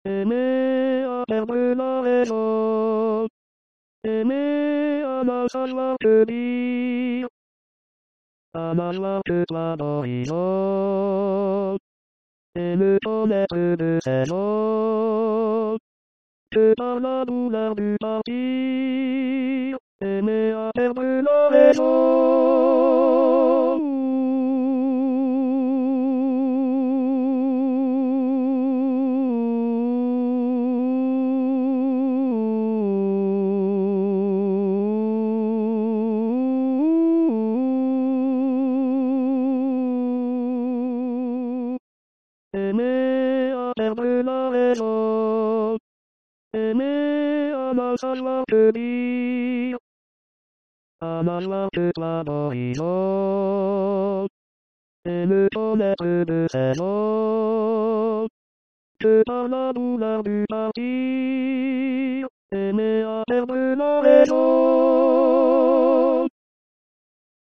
Aimer à perdre la raison, aimer à ne savoir que dire, à n'avoir que toi d'horizon, et ne connaître de saison, que par la douleur du partir, aimer à perdre la raison. Aimer à perdre la raison, aimer à ne savoir que dire, à n'avoir que toi d'horizon, et ne connaître de saison, que par la douleur du partir, aimer à perdre la raison.